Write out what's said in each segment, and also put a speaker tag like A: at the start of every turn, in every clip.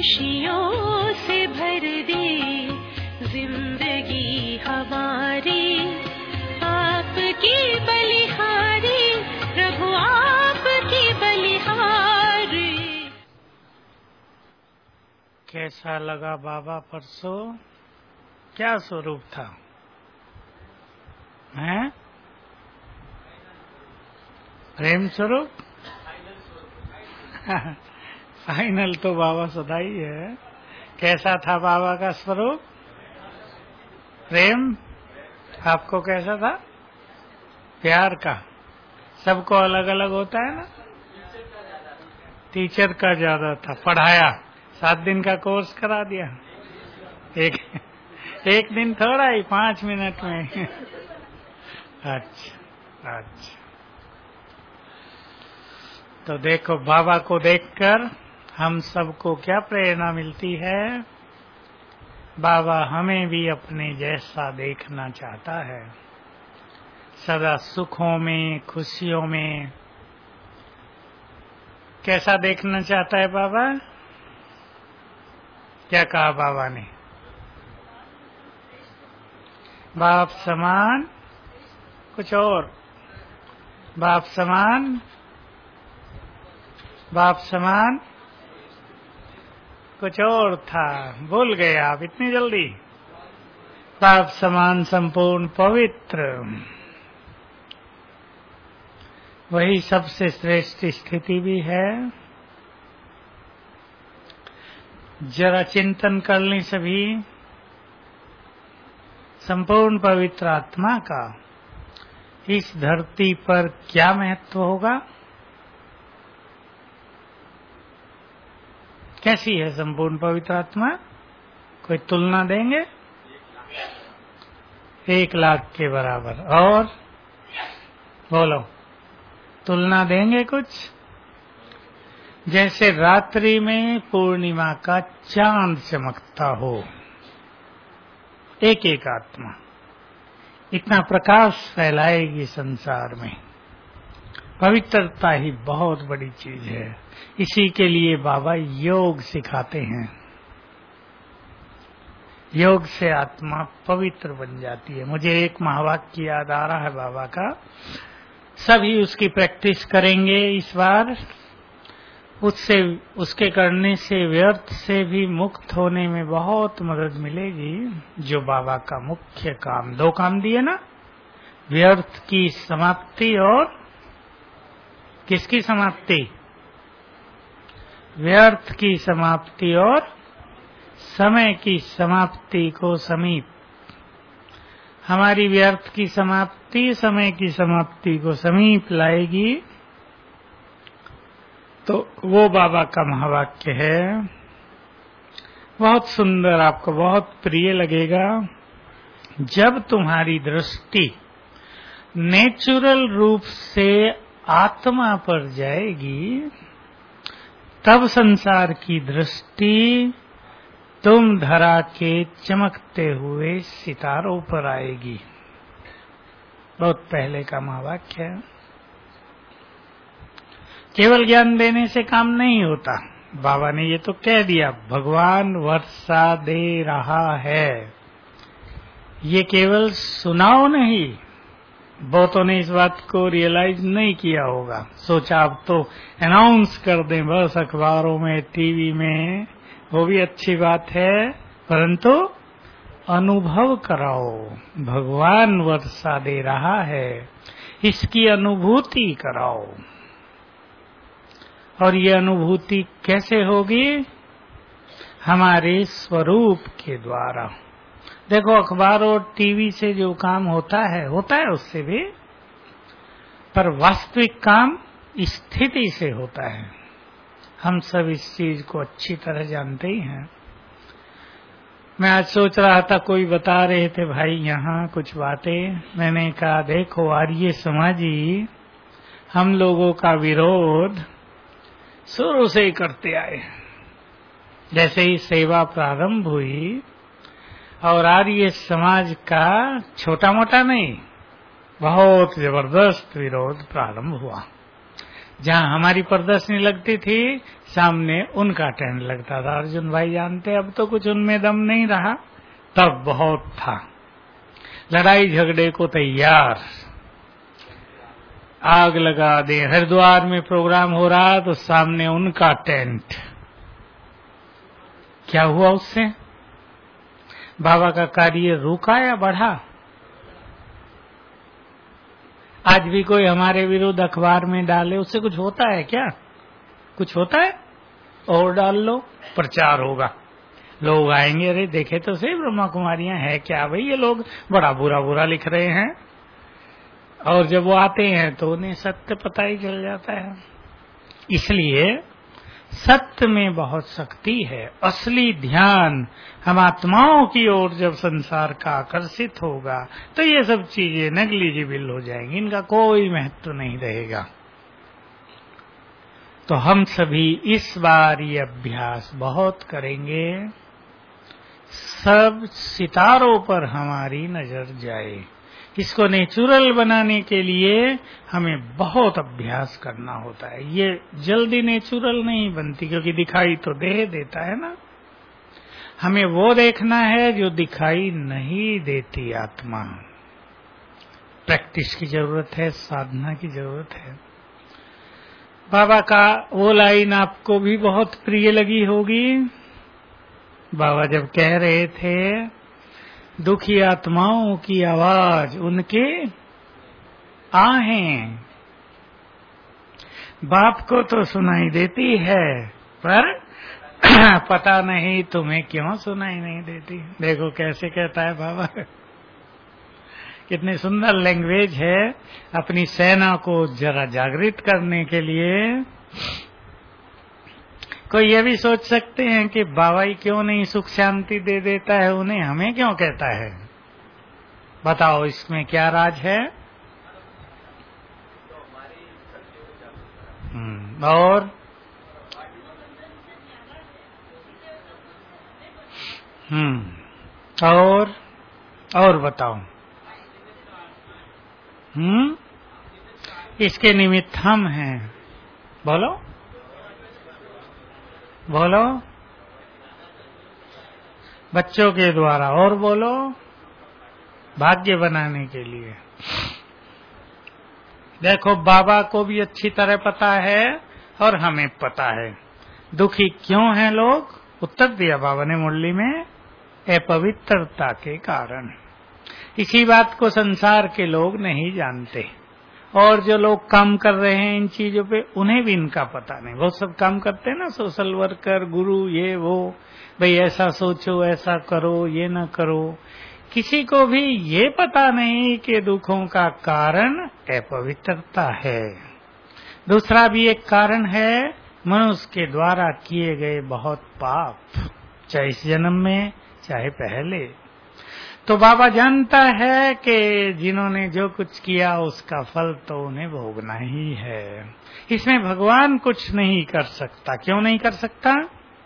A: खुशियों से भर दे जिंदगी हमारी, आपकी बलिहारी प्रभु, आपकी बलिहारी।
B: कैसा लगा बाबा परसों? क्या स्वरूप था? हैं? प्रेम स्वरूप? फाइनल तो बाबा सदा ही है। कैसा था बाबा का स्वरूप? प्रेम। आपको कैसा था? प्यार का। सबको अलग अलग होता है ना। टीचर का ज्यादा था, पढ़ाया, 7 दिन का कोर्स करा दिया। एक दिन थोड़ा ही, 5 मिनट में। अच्छा। तो देखो, बाबा को देखकर हम सबको क्या प्रेरणा मिलती है? बाबा हमें भी अपने जैसा देखना चाहता है, सदा सुखों में, खुशियों में। कैसा देखना चाहता है बाबा? क्या कहा बाबा ने? बाप समान, कुछ और? बाप समान, बाप समान, कुछ और था, भूल गए आप इतनी जल्दी। बाप समान संपूर्ण पवित्र, वही सबसे श्रेष्ठ स्थिति भी है। जरा चिंतन कर लें सभी, संपूर्ण पवित्र आत्मा का इस धरती पर क्या महत्व होगा? कैसी है संपूर्ण पवित्र आत्मा? कोई तुलना देंगे? 1,00,000 के बराबर। और बोलो, तुलना देंगे कुछ? जैसे रात्रि में पूर्णिमा का चांद चमकता हो, एक आत्मा इतना प्रकाश फैलाएगी संसार में। पवित्रता ही बहुत बड़ी चीज है। इसी के लिए बाबा योग सिखाते हैं। योग से आत्मा पवित्र बन जाती है। मुझे एक महावाक्य याद आ रहा है बाबा का, सभी उसकी प्रैक्टिस करेंगे इस बार। उसके करने से व्यर्थ से भी मुक्त होने में बहुत मदद मिलेगी। जो बाबा का मुख्य काम, 2 काम दिए ना, व्यर्थ की समाप्ति और किसकी समाप्ति? व्यर्थ की समाप्ति और समय की समाप्ति को समीप। हमारी व्यर्थ की समाप्ति समय की समाप्ति को समीप लाएगी। तो वो बाबा का महावाक्य है, बहुत सुंदर, आपको बहुत प्रिय लगेगा। जब तुम्हारी दृष्टि नेचुरल रूप से आत्मा पर जाएगी, तब संसार की दृष्टि तुम धरा के चमकते हुए सितारों पर आएगी। बहुत पहले का महावाक्य है। केवल ज्ञान देने से काम नहीं होता। बाबा ने ये तो कह दिया, भगवान वर्षा दे रहा है। ये केवल सुनाओ नहीं, बहुतों ने इस बात को रियलाइज नहीं किया होगा। सोचा अब तो अनाउंस कर दें बस अखबारों में, टीवी में, वो भी अच्छी बात है, परंतु अनुभव कराओ। भगवान वर्षा दे रहा है, इसकी अनुभूति कराओ। और ये अनुभूति कैसे होगी? हमारे स्वरूप के द्वारा। देखो, अखबार और टीवी से जो काम होता है उससे भी, पर वास्तविक काम स्थिति से होता है। हम सब इस चीज को अच्छी तरह जानते ही हैं। मैं आज सोच रहा था, कोई बता रहे थे भाई यहाँ कुछ बातें, मैंने कहा देखो आर्य समाजी हम लोगों का विरोध शुरू से ही करते आए। जैसे ही सेवा प्रारंभ हुई और आर्य समाज का छोटा मोटा नहीं, बहुत जबरदस्त विरोध प्रारंभ हुआ। जहाँ हमारी प्रदर्शनी लगती थी सामने उनका टेंट लगता था। अर्जुन भाई जानते अब तो कुछ उनमें दम नहीं रहा, तब बहुत था, लड़ाई झगड़े को तैयार, आग लगा दे। हरिद्वार में प्रोग्राम हो रहा तो सामने उनका टेंट। क्या हुआ उससे? बाबा का कार्य रुका या बढ़ा? आज भी कोई हमारे विरुद्ध अखबार में डाले, उससे कुछ होता है क्या? कुछ होता है? और डाल लो, प्रचार होगा, लोग आएंगे, अरे देखे तो सही ब्रह्मा कुमारियां है क्या भाई, ये लोग बड़ा बुरा बुरा लिख रहे हैं। और जब वो आते हैं तो उन्हें सत्य पता ही चल जाता है। इसलिए सत्य में बहुत शक्ति है। असली ध्यान हम आत्माओं की ओर जब संसार का आकर्षित होगा तो ये सब चीजें नेग्लिजिबल हो जाएंगी, इनका कोई महत्व नहीं रहेगा। तो हम सभी इस बार ये अभ्यास बहुत करेंगे, सब सितारों पर हमारी नजर जाए। इसको नेचुरल बनाने के लिए हमें बहुत अभ्यास करना होता है। ये जल्दी नेचुरल नहीं बनती, क्योंकि दिखाई तो दे देता है ना। हमें वो देखना है जो दिखाई नहीं देती आत्मा। प्रैक्टिस की जरूरत है, साधना की जरूरत है। बाबा का वो लाइन आपको भी बहुत प्रिय लगी होगी। बाबा जब कह रहे थे दुखी आत्माओं की आवाज उनके आहें, बाप को तो सुनाई देती है पर पता नहीं तुम्हें क्यों सुनाई नहीं देती। देखो कैसे कहता है बाबा, कितनी सुंदर लैंग्वेज है। अपनी सेना को जरा जागृत करने के लिए कोई ये भी सोच सकते हैं कि बाबा ही क्यों नहीं सुख शांति दे देता है उन्हें, हमें क्यों कहता है? बताओ इसमें क्या राज है? और और बताओ। इसके निमित्त हम हैं। बोलो बोलो, बच्चों के द्वारा, और बोलो, भाग्य बनाने के लिए। देखो बाबा को भी अच्छी तरह पता है और हमें पता है दुखी क्यों हैं लोग। उत्तर दिया बाबा ने मुरली में, अपवित्रता के कारण। इसी बात को संसार के लोग नहीं जानते, और जो लोग काम कर रहे हैं इन चीजों पे उन्हें भी इनका पता नहीं। वो सब काम करते हैं ना, सोशल वर्कर, गुरु, ये वो, भाई ऐसा सोचो, ऐसा करो, ये ना करो। किसी को भी ये पता नहीं कि दुखों का कारण अपवित्रता है। दूसरा भी एक कारण है, मनुष्य के द्वारा किए गए बहुत पाप, चाहे इस जन्म में चाहे पहले। तो बाबा जानता है कि जिन्होंने जो कुछ किया उसका फल तो उन्हें भोगना ही है। इसमें भगवान कुछ नहीं कर सकता। क्यों नहीं कर सकता?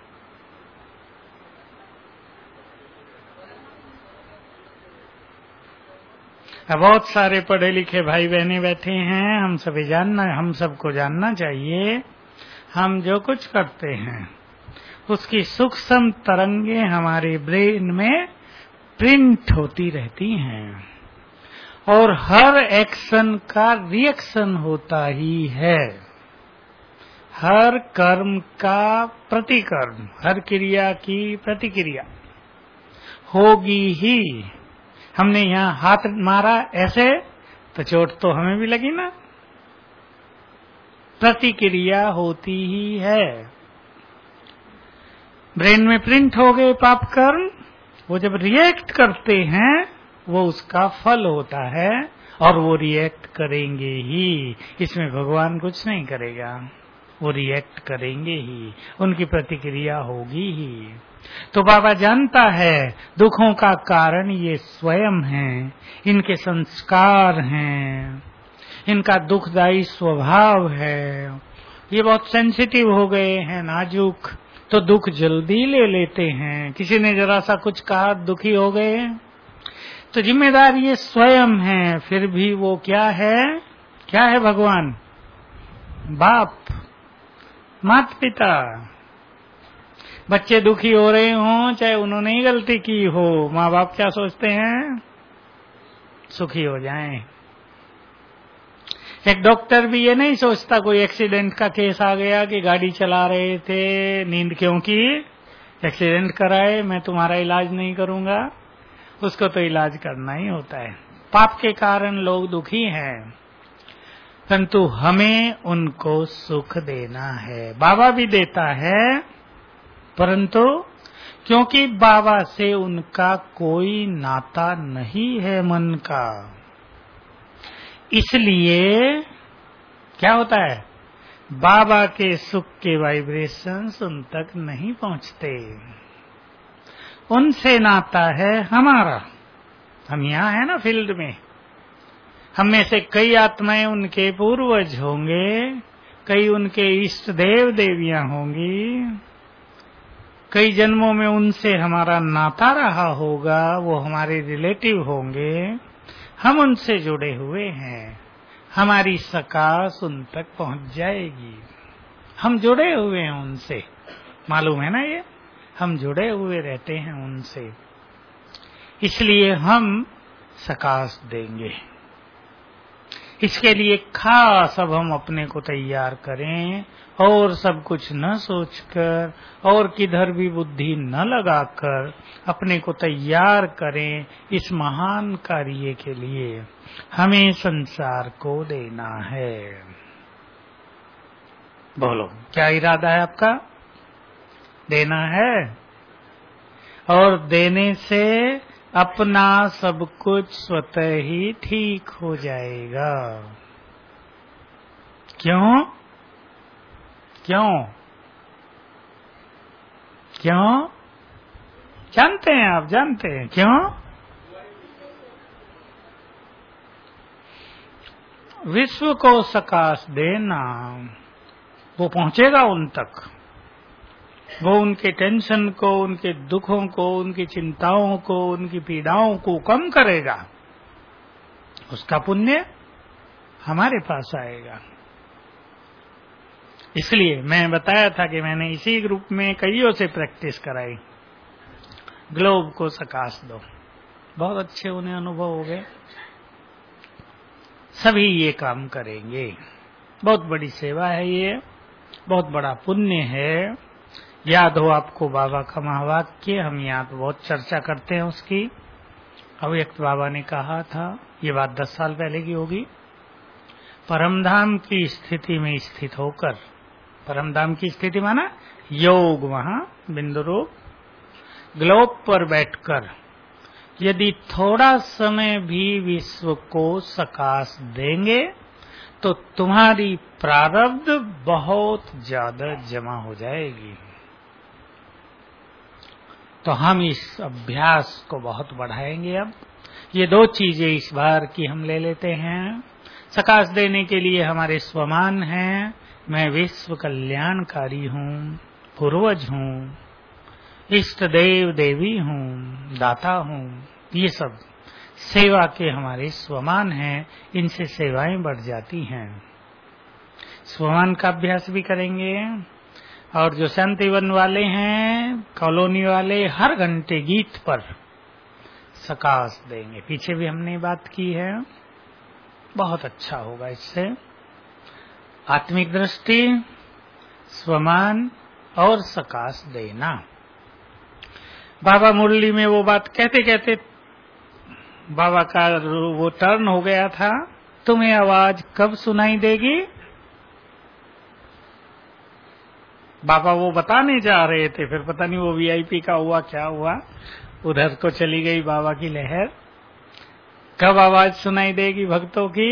B: बहुत सारे पढ़े लिखे भाई बहने बैठे हैं, हम सबको जानना चाहिए, हम जो कुछ करते हैं उसकी सूक्ष्म तरंगे हमारे ब्रेन में प्रिंट होती रहती हैं, और हर एक्शन का रिएक्शन होता ही है। हर कर्म का प्रतिकर्म, हर क्रिया की प्रतिक्रिया होगी ही। हमने यहाँ हाथ मारा ऐसे तो चोट तो हमें भी लगी ना, प्रतिक्रिया होती ही है। ब्रेन में प्रिंट हो गए पाप कर्म, वो जब रिएक्ट करते हैं वो उसका फल होता है, और वो रिएक्ट करेंगे ही। इसमें भगवान कुछ नहीं करेगा, वो रिएक्ट करेंगे ही, उनकी प्रतिक्रिया होगी ही। तो बाबा जानता है दुखों का कारण ये स्वयं हैं, इनके संस्कार हैं, इनका दुखदायी स्वभाव है। ये बहुत सेंसिटिव हो गए हैं, नाजुक, तो दुख जल्दी ले लेते हैं। किसी ने जरा सा कुछ कहा दुखी हो गए, तो जिम्मेदार ये स्वयं है। फिर भी वो क्या है? क्या है भगवान? बाप, माता पिता। बच्चे दुखी हो रहे हों, चाहे उन्होंने ही गलती की हो, माँ बाप क्या सोचते हैं? सुखी हो जाएं। एक डॉक्टर भी ये नहीं सोचता कोई एक्सीडेंट का केस आ गया कि गाड़ी चला रहे थे, नींद क्यों की, एक्सीडेंट कराए, मैं तुम्हारा इलाज नहीं करूंगा। उसको तो इलाज करना ही होता है। पाप के कारण लोग दुखी हैं, परंतु हमें उनको सुख देना है। बाबा भी देता है, परंतु क्योंकि बाबा से उनका कोई नाता नहीं है मन का, इसलिए क्या होता है, बाबा के सुख के वाइब्रेशंस उन तक नहीं पहुंचते। उनसे नाता है हमारा। हम यहाँ है ना फील्ड में, हम में से कई आत्माएं उनके पूर्वज होंगे, कई उनके इष्ट देव देवियां होंगी, कई जन्मों में उनसे हमारा नाता रहा होगा, वो हमारे रिलेटिव होंगे, हम उनसे जुड़े हुए हैं, हमारी सकाश उन तक पहुंच जाएगी। हम जुड़े हुए हैं उनसे, मालूम है ना, ये हम जुड़े हुए रहते हैं उनसे, इसलिए हम सकाश देंगे। इसके लिए खास अब हम अपने को तैयार करें, और सब कुछ न सोचकर और किधर भी बुद्धि न लगाकर अपने को तैयार करें इस महान कार्य के लिए। हमें संसार को देना है। बोलो, क्या इरादा है आपका? देना है, और देने से अपना सब कुछ स्वतः ही ठीक हो जाएगा। क्यों? क्यों? क्यों? जानते हैं आप, जानते हैं क्यों? विश्व को सकाश देना, वो पहुंचेगा उन तक, वो उनके टेंशन को, उनके दुखों को, उनकी चिंताओं को, उनकी पीड़ाओं को कम करेगा। उसका पुण्य हमारे पास आएगा। इसलिए मैं बताया था कि मैंने इसी ग्रुप में कईयों से प्रैक्टिस कराई, ग्लोब को सकाश दो। बहुत अच्छे उन्हें अनुभव हो गए। सभी ये काम करेंगे। बहुत बड़ी सेवा है ये, बहुत बड़ा पुण्य है। याद हो आपको बाबा का महावाक्य, हम यहाँ तो बहुत चर्चा करते हैं उसकी। अव्यक्त बाबा ने कहा था, ये बात 10 साल पहले की होगी, परमधाम की स्थिति में स्थित होकर, परमधाम की स्थिति माना योग, वहां बिंदु रूप ग्लोब पर बैठकर यदि थोड़ा समय भी विश्व को सकाश देंगे तो तुम्हारी प्रारब्ध बहुत ज्यादा जमा हो जाएगी। तो हम इस अभ्यास को बहुत बढ़ाएंगे। अब ये 2 चीजें इस बार की हम ले लेते हैं। सकाश देने के लिए हमारे स्वमान हैं, मैं विश्व कल्याणकारी हूँ, पूर्वज हूँ, इष्ट देव देवी हूँ, दाता हूँ। ये सब सेवा के हमारे स्वमान हैं, इनसे सेवाएं बढ़ जाती हैं। स्वमान का अभ्यास भी करेंगे। और जो शांतिवन वाले हैं, कॉलोनी वाले, हर घंटे गीत पर सकाश देंगे। पीछे भी हमने बात की है, बहुत अच्छा होगा इससे। आत्मिक दृष्टि, स्वमान और सकाश देना। बाबा मुरली में वो बात कहते कहते बाबा का वो टर्न हो गया था, तुम्हें आवाज कब सुनाई देगी? बाबा वो बताने जा रहे थे, फिर पता नहीं वो वीआईपी का हुआ क्या हुआ, उधर को चली गई बाबा की लहर। कब आवाज सुनाई देगी भक्तों की?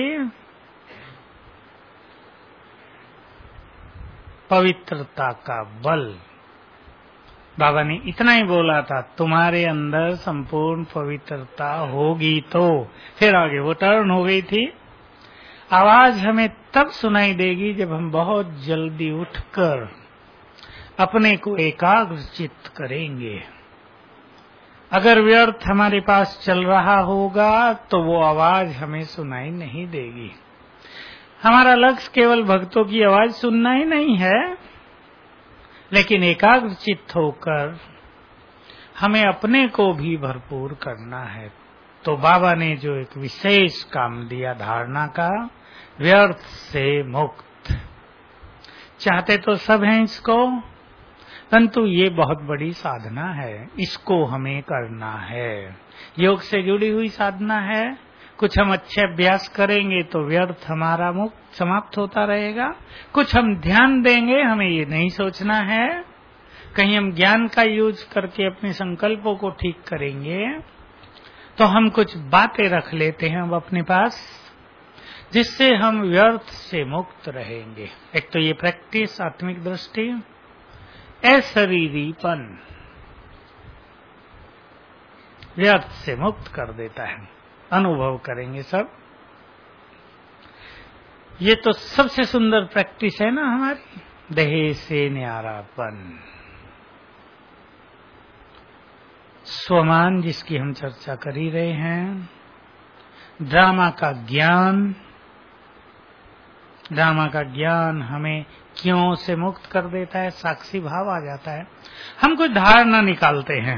B: पवित्रता का बल। बाबा ने इतना ही बोला था, तुम्हारे अंदर संपूर्ण पवित्रता होगी तो। फिर आगे वो टर्न हो गई थी। आवाज हमें तब सुनाई देगी जब हम बहुत जल्दी उठकर अपने को एकाग्र चित्त करेंगे। अगर व्यर्थ हमारे पास चल रहा होगा तो वो आवाज हमें सुनाई नहीं देगी। हमारा लक्ष्य केवल भक्तों की आवाज सुनना ही नहीं है, लेकिन एकाग्रचित्त होकर हमें अपने को भी भरपूर करना है। तो बाबा ने जो एक विशेष काम दिया धारणा का, व्यर्थ से मुक्त, चाहते तो सब हैं इसको, परंतु ये बहुत बड़ी साधना है, इसको हमें करना है। योग से जुड़ी हुई साधना है। कुछ हम अच्छे अभ्यास करेंगे तो व्यर्थ हमारा मुक्त समाप्त होता रहेगा। कुछ हम ध्यान देंगे, हमें ये नहीं सोचना है कहीं हम ज्ञान का यूज करके अपने संकल्पों को ठीक करेंगे, तो हम कुछ बातें रख लेते हैं अब अपने पास, जिससे हम व्यर्थ से मुक्त रहेंगे। एक तो ये प्रैक्टिस आत्मिक दृष्टि, अशरीरीपन व्यर्थ से मुक्त कर देता है। अनुभव करेंगे सब। ये तो सबसे सुंदर प्रैक्टिस है ना हमारी, देह से न्यारापन, स्वमान जिसकी हम चर्चा कर ही रहे हैं। ड्रामा का ज्ञान हमें क्यों से मुक्त कर देता है, साक्षी भाव आ जाता है। हम कुछ धारणा निकालते हैं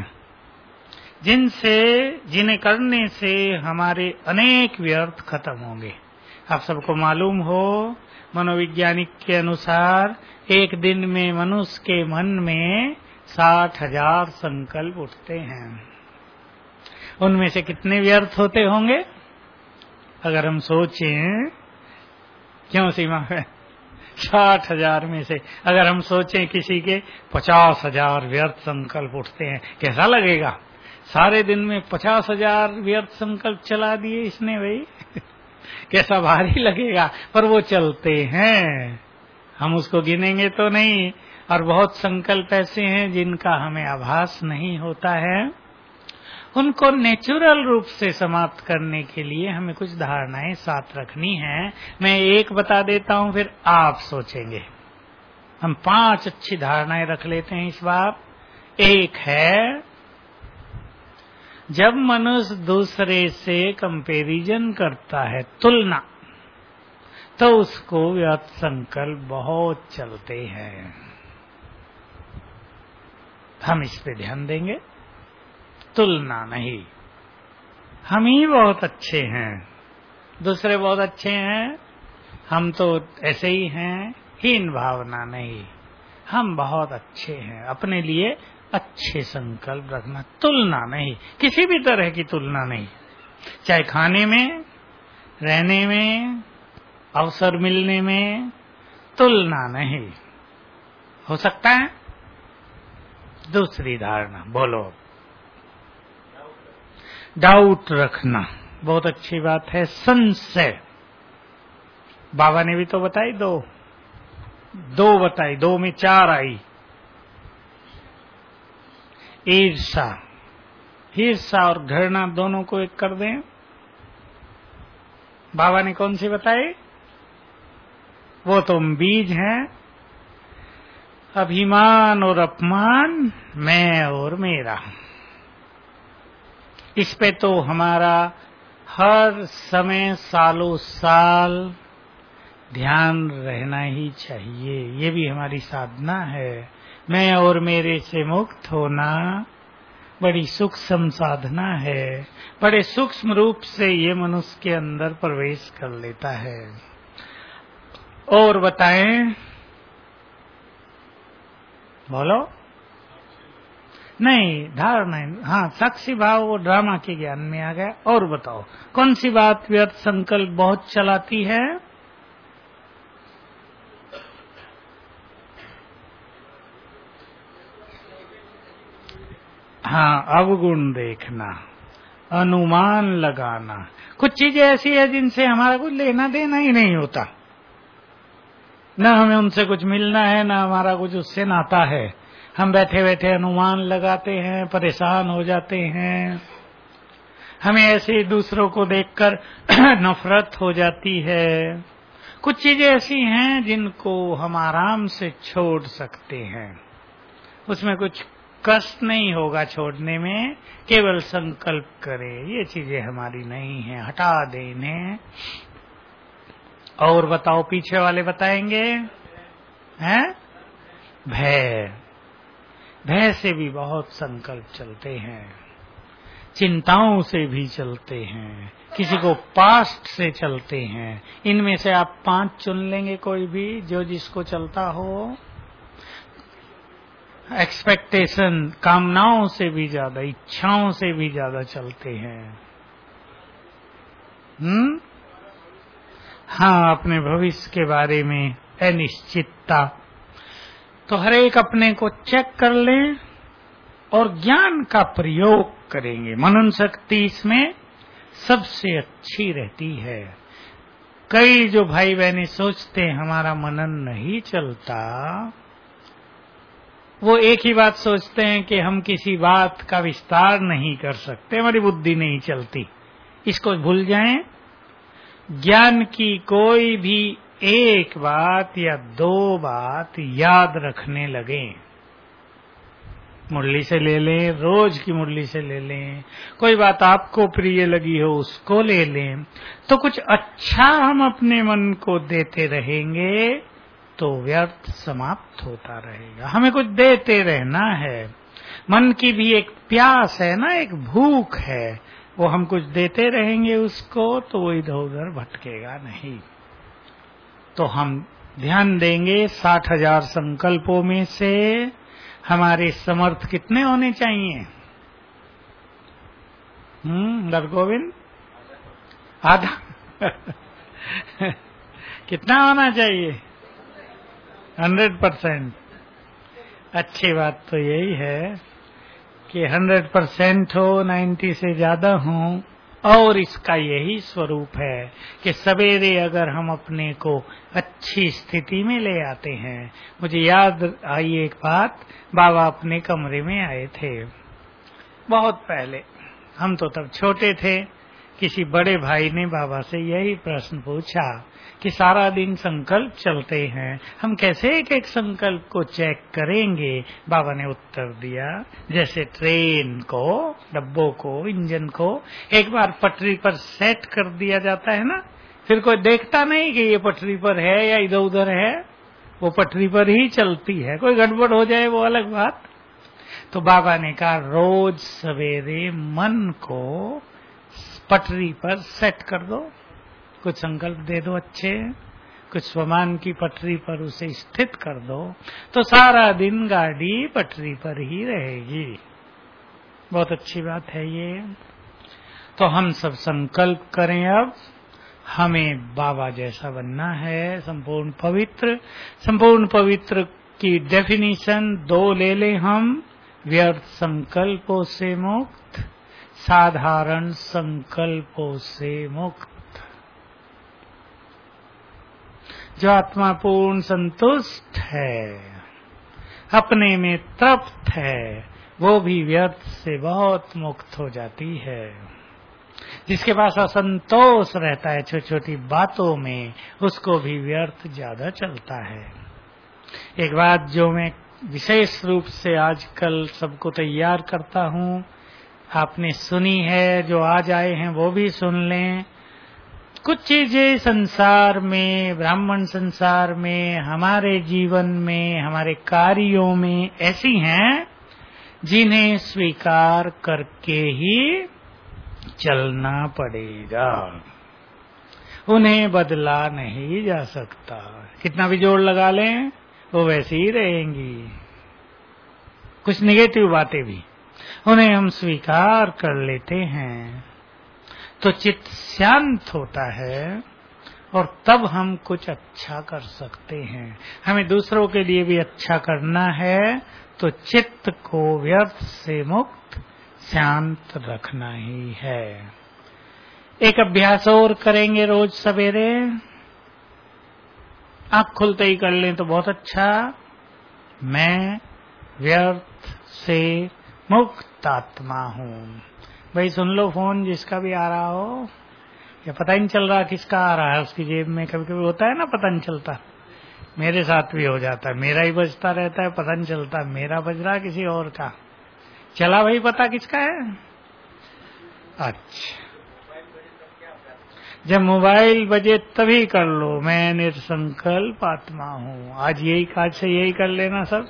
B: जिन्हें करने से हमारे अनेक व्यर्थ खत्म होंगे। आप सबको मालूम हो, मनोवैज्ञानिक के अनुसार एक दिन में मनुष्य के मन में 60,000 संकल्प उठते हैं। उनमें से कितने व्यर्थ होते होंगे? अगर हम सोचें, क्यों सीमा है 60,000 में से अगर हम सोचें किसी के 50,000 व्यर्थ संकल्प उठते हैं, कैसा लगेगा? सारे दिन में 50,000 व्यर्थ संकल्प चला दिए इसने भाई कैसा भारी लगेगा। पर वो चलते हैं, हम उसको गिनेंगे तो नहीं। और बहुत संकल्प ऐसे हैं जिनका हमें आभास नहीं होता है। उनको नेचुरल रूप से समाप्त करने के लिए हमें कुछ धारणाएं साथ रखनी है। मैं एक बता देता हूं, फिर आप सोचेंगे। हम 5 अच्छी धारणाएं रख लेते हैं इस बार। एक है, जब मनुष्य दूसरे से कंपैरिजन करता है, तुलना, तो उसको व्यर्थ संकल्प बहुत चलते हैं। हम इस पे ध्यान देंगे। तुलना नहीं, हम ही बहुत अच्छे हैं, दूसरे बहुत अच्छे हैं, हम तो ऐसे ही हैं, हीन भावना नहीं, हम बहुत अच्छे हैं। अपने लिए अच्छे संकल्प रखना, तुलना नहीं, किसी भी तरह की तुलना नहीं, चाहे खाने में, रहने में, अवसर मिलने में, तुलना नहीं हो सकता है। दूसरी धारणा बोलो, डाउट रखना, बहुत अच्छी बात है। संशय, बाबा ने भी तो बताई, दो बताई, 2 में 4 आई। ईर्षा और घृणा दोनों को एक कर दें। बाबा ने कौन सी बताई? वो तुम बीज हैं, अभिमान और अपमान, मैं और मेरा। इस पे तो हमारा हर समय सालों साल ध्यान रहना ही चाहिए। ये भी हमारी साधना है। मैं और मेरे से मुक्त होना बड़ी सूक्ष्म साधना है। बड़े सूक्ष्म रूप से ये मनुष्य के अंदर प्रवेश कर लेता है। और बताएं, बोलो। नहीं, धारणा, हाँ, साक्षी भाव वो ड्रामा के ज्ञान में आ गया। और बताओ, कौन सी बात व्यर्थ संकल्प बहुत चलाती है? हाँ, अवगुण देखना, अनुमान लगाना। कुछ चीजें ऐसी है जिनसे हमारा कुछ लेना देना ही नहीं होता, न हमें उनसे कुछ मिलना है, न हमारा कुछ उससे नाता है। हम बैठे बैठे अनुमान लगाते हैं, परेशान हो जाते हैं। हमें ऐसे दूसरों को देखकर नफरत हो जाती है। कुछ चीजें ऐसी हैं जिनको हम आराम से छोड़ सकते हैं, उसमें कुछ कष्ट नहीं होगा छोड़ने में, केवल संकल्प करें ये चीजें हमारी नहीं है, हटा दें इन्हें। और बताओ, पीछे वाले बताएंगे, हैं? भय। भय से भी बहुत संकल्प चलते हैं, चिंताओं से भी चलते हैं, किसी को पास्ट से चलते हैं। इनमें से आप 5 चुन लेंगे, कोई भी जो जिसको चलता हो। एक्सपेक्टेशन, कामनाओं से भी ज्यादा, इच्छाओं से भी ज्यादा चलते हैं। हाँ, अपने भविष्य के बारे में अनिश्चितता। तो हर एक अपने को चेक कर लें और ज्ञान का प्रयोग करेंगे। मनन शक्ति इसमें सबसे अच्छी रहती है। कई जो भाई बहनें सोचते हैं हमारा मनन नहीं चलता, वो एक ही बात सोचते हैं कि हम किसी बात का विस्तार नहीं कर सकते, हमारी बुद्धि नहीं चलती। इसको भूल जाएं। ज्ञान की कोई भी एक बात या 2 बात याद रखने लगें। मुरली से ले लें, रोज की मुरली से ले लें, कोई बात आपको प्रिय लगी हो उसको ले लें, तो कुछ अच्छा हम अपने मन को देते रहेंगे तो व्यर्थ समाप्त होता रहेगा। हमें कुछ देते रहना है। मन की भी एक प्यास है ना, एक भूख है, वो हम कुछ देते रहेंगे उसको, तो वो इधर उधर भटकेगा नहीं। तो हम ध्यान देंगे 60,000 संकल्पों में से हमारे समर्थ कितने होने चाहिए? नरगोविंद, आधा। कितना होना चाहिए? 100%। अच्छी बात तो यही है कि 100% हो, 90 से ज्यादा हो। और इसका यही स्वरूप है कि सवेरे अगर हम अपने को अच्छी स्थिति में ले आते हैं। मुझे याद आई एक बात, बाबा अपने कमरे में आए थे बहुत पहले, हम तो तब छोटे थे। किसी बड़े भाई ने बाबा से यही प्रश्न पूछा कि सारा दिन संकल्प चलते हैं, हम कैसे एक एक संकल्प को चेक करेंगे? बाबा ने उत्तर दिया, जैसे ट्रेन को, डब्बों को, इंजन को एक बार पटरी पर सेट कर दिया जाता है ना, फिर कोई देखता नहीं कि ये पटरी पर है या इधर उधर है, वो पटरी पर ही चलती है। कोई गड़बड़ हो जाए वो अलग बात। तो बाबा ने कहा, रोज सवेरे मन को पटरी पर सेट कर दो, कुछ संकल्प दे दो अच्छे, कुछ स्वमान की पटरी पर उसे स्थित कर दो, तो सारा दिन गाड़ी पटरी पर ही रहेगी। बहुत अच्छी बात है ये। तो हम सब संकल्प करें, अब हमें बाबा जैसा बनना है, संपूर्ण पवित्र। संपूर्ण पवित्र की डेफिनेशन 2 ले लें हम। व्यर्थ संकल्पों से मुक्त, साधारण संकल्पों से मुक्त। जो आत्मा पूर्ण संतुष्ट है, अपने में तृप्त है, वो भी व्यर्थ से बहुत मुक्त हो जाती है। जिसके पास असंतोष रहता है छोटी छोटी बातों में, उसको भी व्यर्थ ज्यादा चलता है। एक बात जो मैं विशेष रूप से आजकल सबको तैयार करता हूँ, आपने सुनी है, जो आज आए हैं वो भी सुन लें। कुछ चीजें संसार में, ब्राह्मण संसार में, हमारे जीवन में, हमारे कार्यों में ऐसी हैं जिन्हें स्वीकार करके ही चलना पड़ेगा, उन्हें बदला नहीं जा सकता। कितना भी जोर लगा लें वो वैसी ही रहेंगी। कुछ नेगेटिव बातें भी, उन्हें हम स्वीकार कर लेते हैं तो चित्त शांत होता है और तब हम कुछ अच्छा कर सकते हैं। हमें दूसरों के लिए भी अच्छा करना है तो चित्त को व्यर्थ से मुक्त, शांत रखना ही है। एक अभ्यास और करेंगे रोज सवेरे, आँख खुलते ही कर लें तो बहुत अच्छा। मैं व्यर्थ से मुक्त आत्मा हूँ। भाई सुन लो फोन जिसका भी आ रहा हो, या पता ही नहीं चल रहा किसका आ रहा है उसकी जेब में। कभी कभी होता है ना, पता नहीं चलता। मेरे साथ भी हो जाता है, मेरा ही बजता रहता है, पता नहीं चलता मेरा बज रहा किसी और का। चला भाई, पता किसका है? अच्छा, जब मोबाइल बजे तभी कर लो, मैं निर्संकल्प आत्मा हूँ। आज से यही कर लेना सब।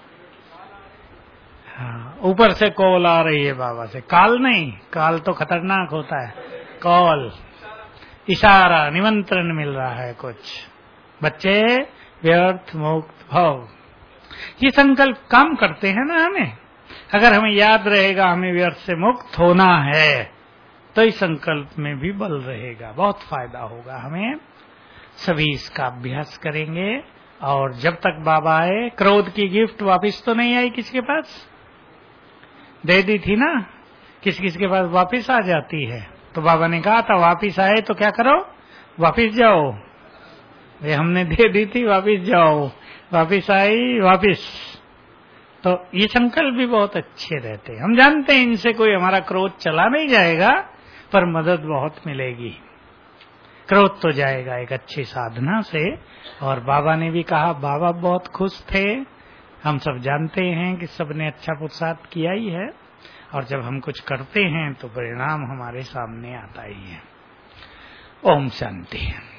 B: हाँ, ऊपर से कॉल आ रही है बाबा से। काल नहीं, काल तो खतरनाक होता है। कॉल, इशारा, निमंत्रण मिल रहा है कुछ। बच्चे व्यर्थ मुक्त भव, ये संकल्प काम करते हैं ना हमें। अगर हमें याद रहेगा हमें व्यर्थ से मुक्त होना है, तो इस संकल्प में भी बल रहेगा, बहुत फायदा होगा हमें। सभी इसका अभ्यास करेंगे। और जब तक बाबा आए, क्रोध की गिफ्ट वापस तो नहीं आई किसके पास? दे दी थी ना, किस किस के पास वापस आ जाती है। तो बाबा ने कहा था वापस आए तो क्या करो, वापस जाओ। ये हमने दे दी थी, वापस जाओ। वापस आई, वापस। तो ये संकल्प भी बहुत अच्छे रहते हैं। हम जानते हैं इनसे कोई हमारा क्रोध चला नहीं जाएगा, पर मदद बहुत मिलेगी। क्रोध तो जाएगा एक अच्छी साधना से। और बाबा ने भी कहा, बाबा बहुत खुश थे। हम सब जानते हैं कि सबने अच्छा पुरुषार्थ किया ही है, और जब हम कुछ करते हैं तो परिणाम हमारे सामने आता ही है। ओम शांति।